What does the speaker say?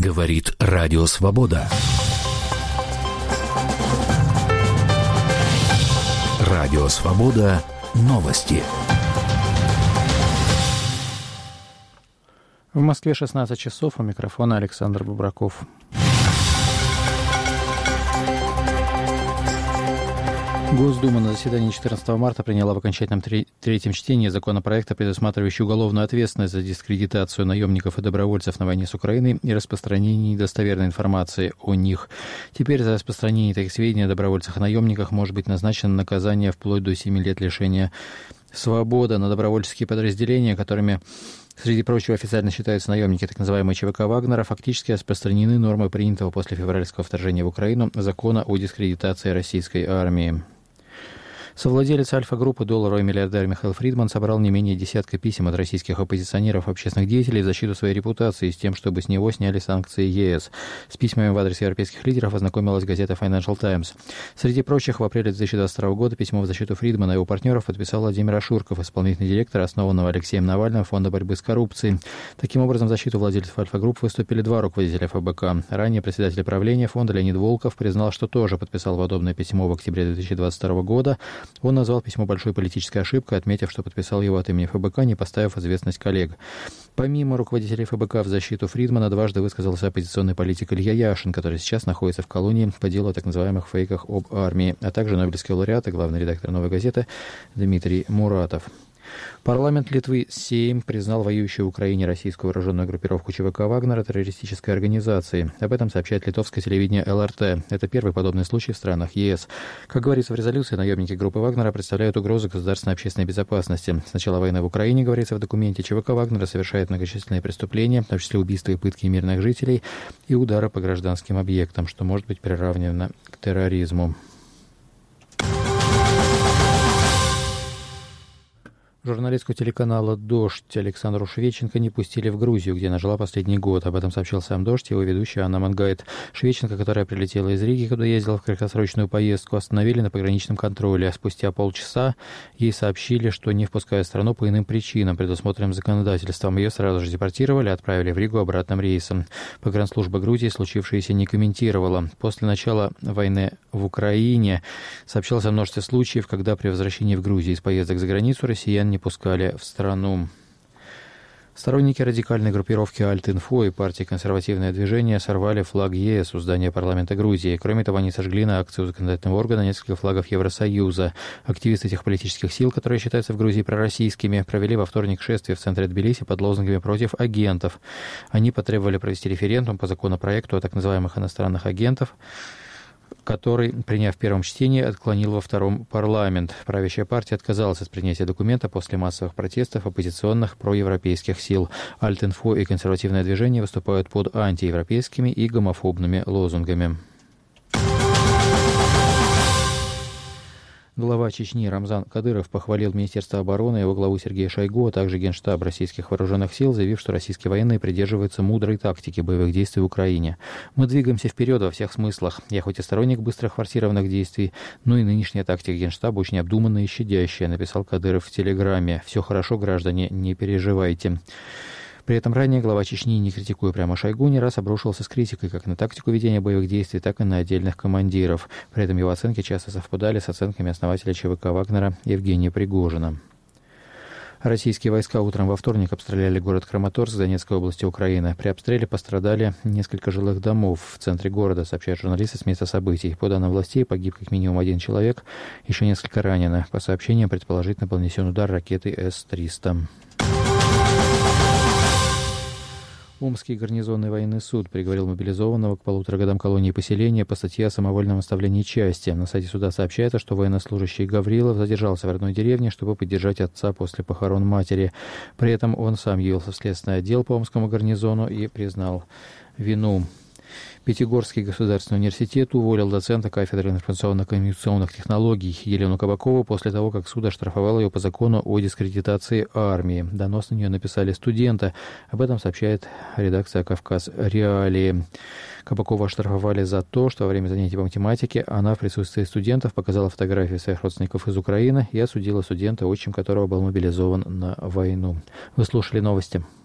Говорит Радио Свобода. Радио Свобода. Новости. В Москве 16 часов. У микрофона Александр Бубраков. Госдума на заседании 14 марта приняла в окончательном третьем чтении законопроекта, предусматривающий уголовную ответственность за дискредитацию наемников и добровольцев на войне с Украиной и распространение недостоверной информации о них. Теперь за распространение таких сведений о добровольцах и наемниках может быть назначено наказание вплоть до 7 лет лишения свободы. На добровольческие подразделения, которыми, среди прочего, официально считаются наемники, так называемые ЧВК Вагнера, фактически распространены нормы принятого после февральского вторжения в Украину закона о дискредитации российской армии. Совладелец Альфа-группы, долларовый миллиардер Михаил Фридман собрал не менее десятка писем от российских оппозиционеров и общественных деятелей в защиту своей репутации с тем, чтобы с него сняли санкции ЕС. С письмами в адрес европейских лидеров ознакомилась газета Financial Times. Среди прочих, в апреле 2022 года письмо в защиту Фридмана и его партнеров подписал Владимир Ашурков, исполнительный директор основанного Алексеем Навальным Фонда борьбы с коррупцией. Таким образом, в защиту владельцев Альфа-групп выступили два руководителя ФБК. Ранее председатель правления фонда Леонид Волков признал, что тоже подписал подобное письмо в октябре 2022 года. Он назвал письмо большой политической ошибкой, отметив, что подписал его от имени ФБК, не поставив в известность коллег. Помимо руководителей ФБК в защиту Фридмана дважды высказался оппозиционный политик Илья Яшин, который сейчас находится в колонии по делу о так называемых фейках об армии, а также нобелевский лауреат и главный редактор «Новой газеты» Дмитрий Муратов. Парламент Литвы Сейм признал воюющую в Украине российскую вооруженную группировку ЧВК «Вагнера» террористической организацией. Об этом сообщает литовское телевидение ЛРТ. Это первый подобный случай в странах ЕС. Как говорится в резолюции, наемники группы Вагнера представляют угрозу государственной общественной безопасности. С начала войны в Украине, говорится в документе, ЧВК «Вагнера» совершает многочисленные преступления, в том числе убийства и пытки мирных жителей и удары по гражданским объектам, что может быть приравнено к терроризму. Журналистку телеканала «Дождь» Александру Шведченко не пустили в Грузию, где она жила последний год. Об этом сообщил сам «Дождь» и его ведущая Анна Мангайт. Шведченко, которая прилетела из Риги, куда ездила в краткосрочную поездку, остановили на пограничном контроле. Спустя полчаса ей сообщили, что не впускают в страну по иным причинам, предусмотренным законодательством. Ее сразу же депортировали и отправили в Ригу обратным рейсом. Погранслужба Грузии случившееся не комментировала. После начала войны в Украине сообщалось о множестве случаев, когда при возвращении в Грузию из поездок за границу россиян не пускали в страну. Сторонники радикальной группировки Альт-Инфо и партии «Консервативное движение» сорвали флаг ЕС у здания парламента Грузии. Кроме того, они сожгли на акции у законодательного органа несколько флагов Евросоюза. Активисты этих политических сил, которые считаются в Грузии пророссийскими, провели во вторник шествие в центре Тбилиси под лозунгами «Против агентов». Они потребовали провести референдум по законопроекту о так называемых иностранных агентах, который, приняв в первом чтении, отклонил во втором парламент. Правящая партия отказалась от принятия документа после массовых протестов оппозиционных проевропейских сил. Альт-Инфо и консервативное движение выступают под антиевропейскими и гомофобными лозунгами. Глава Чечни Рамзан Кадыров похвалил Министерство обороны и его главу Сергея Шойгу, а также Генштаб российских вооруженных сил, заявив, что российские военные придерживаются мудрой тактики боевых действий в Украине. «Мы двигаемся вперед во всех смыслах. Я хоть и сторонник быстрых форсированных действий, но и нынешняя тактика Генштаба очень обдуманная и щадящая», написал Кадыров в Телеграме. «Все хорошо, граждане, не переживайте». При этом ранее глава Чечни, не критикуя прямо Шойгу, не раз обрушился с критикой как на тактику ведения боевых действий, так и на отдельных командиров. При этом его оценки часто совпадали с оценками основателя ЧВК Вагнера Евгения Пригожина. Российские войска утром во вторник обстреляли город Краматорск Донецкой области Украины. При обстреле пострадали несколько жилых домов в центре города, сообщают журналисты с места событий. По данным властей, погиб как минимум один человек, еще несколько ранено. По сообщениям, предположительно был нанесен удар ракетой С-300. Омский гарнизонный военный суд приговорил мобилизованного к 1,5 годам колонии поселения по статье о самовольном оставлении части. На сайте суда сообщается, что военнослужащий Гаврилов задержался в родной деревне, чтобы поддержать отца после похорон матери. При этом он сам явился в следственный отдел по Омскому гарнизону и признал вину. Пятигорский государственный университет уволил доцента кафедры информационно-коммуникационных технологий Елену Кабакову после того, как суд оштрафовал ее по закону о дискредитации армии. Донос на нее написали студенты. Об этом сообщает редакция «Кавказ Реалии». Кабакову оштрафовали за то, что во время занятий по математике она в присутствии студентов показала фотографии своих родственников из Украины и осудила студента, отчим которого был мобилизован на войну. Вы слушали новости.